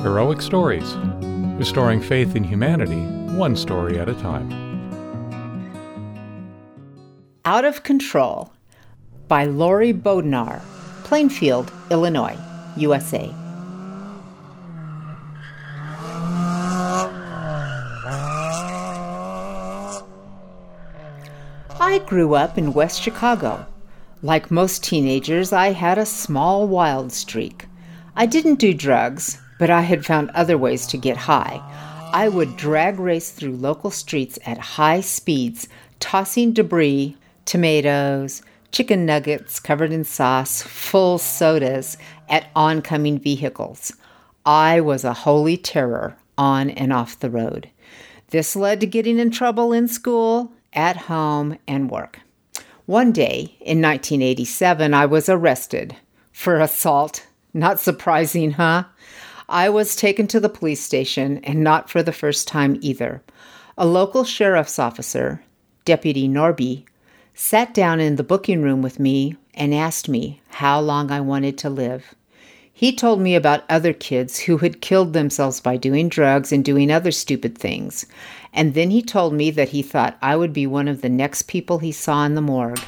Heroic Stories, restoring faith in humanity, one story at a time. Out of Control by Lori Bodnar, Plainfield, Illinois, USA. I grew up in West Chicago. Like most teenagers, I had a small wild streak. I didn't do drugs, but I had found other ways to get high. I would drag race through local streets at high speeds, tossing debris, tomatoes, chicken nuggets covered in sauce, full sodas at oncoming vehicles. I was a holy terror on and off the road. This led to getting in trouble in school, at home, and work. One day, in 1987, I was arrested for assault. Not surprising, huh? I was taken to the police station, and not for the first time either. A local sheriff's officer, Deputy Norby, sat down in the booking room with me and asked me how long I wanted to live. He told me about other kids who had killed themselves by doing drugs and doing other stupid things. And then he told me that he thought I would be one of the next people he saw in the morgue.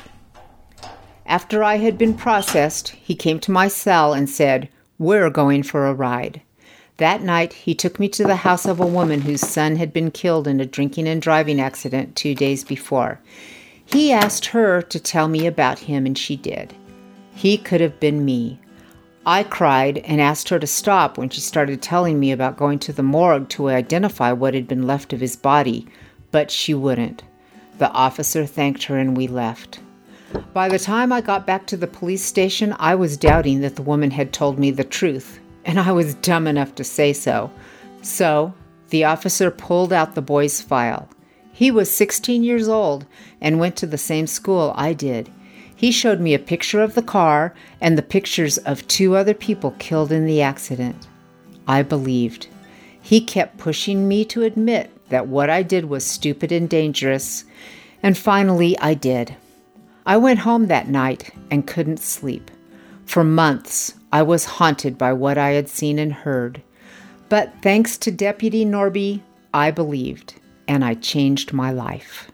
After I had been processed, he came to my cell and said, "We're going for a ride." That night, he took me to the house of a woman whose son had been killed in a drinking and driving accident 2 days before. He asked her to tell me about him, and she did. He could have been me. I cried and asked her to stop when she started telling me about going to the morgue to identify what had been left of his body, but she wouldn't. The officer thanked her and we left. By the time I got back to the police station, I was doubting that the woman had told me the truth, and I was dumb enough to say so. So, the officer pulled out the boy's file. He was 16 years old and went to the same school I did. He showed me a picture of the car and the pictures of 2 other people killed in the accident. I believed. He kept pushing me to admit that what I did was stupid and dangerous, and finally I did. I went home that night and couldn't sleep. For months, I was haunted by what I had seen and heard. But thanks to Deputy Norby, I believed, and I changed my life.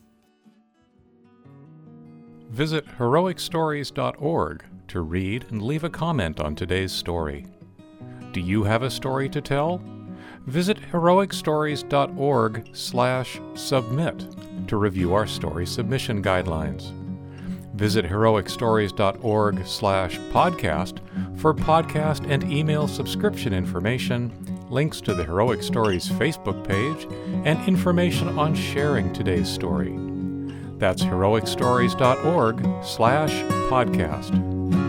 Visit heroicstories.org to read and leave a comment on today's story. Do you have a story to tell? Visit heroicstories.org/submit to review our story submission guidelines. Visit heroicstories.org/podcast for podcast and email subscription information, links to the Heroic Stories Facebook page, and information on sharing today's story. That's heroicstories.org/podcast.